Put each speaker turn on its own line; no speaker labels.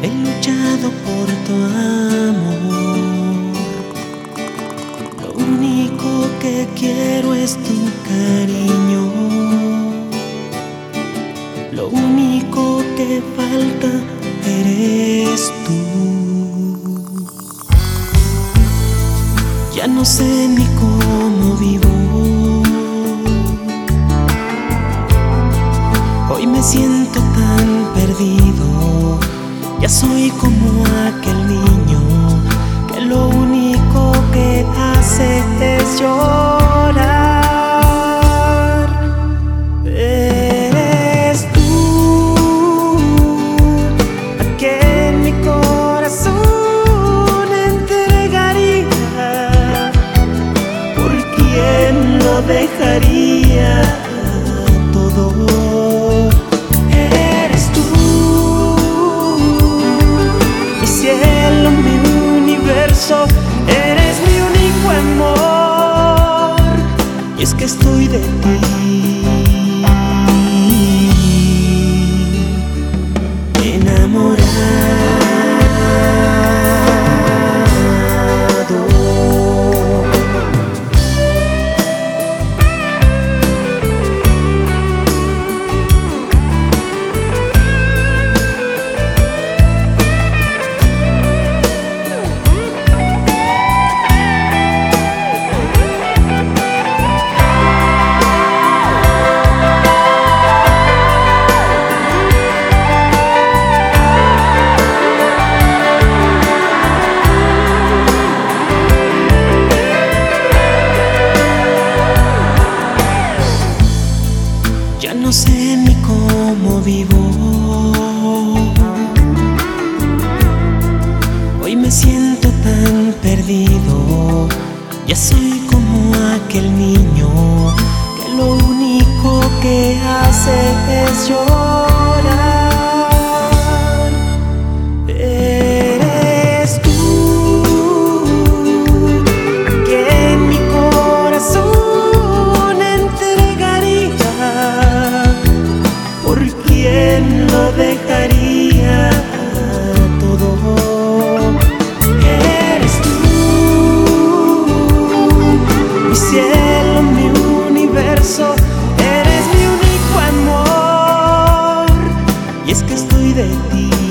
He luchado por tu amor. Lo único que quiero es tu cariño. Lo único que falta eres tú. Ya no sé ni cómo vivo. Hoy me siento tan perdido. Ya soy como aquel niño que lo único que hace es llorar. Eres tú, a quien mi corazón entregaría. ¿Por quién lo dejaría todo? Eres mi único amor, y es que estoy de ti enamorado. Ya no sé ni cómo vivo. Hoy me siento tan perdido. Ya soy como aquel niño que lo único que hace es llorar. Eres tú, que en mi corazón entregaría. ¿Quién lo dejaría todo? Eres tú, mi cielo, mi universo. Eres mi único amor, y es que estoy de ti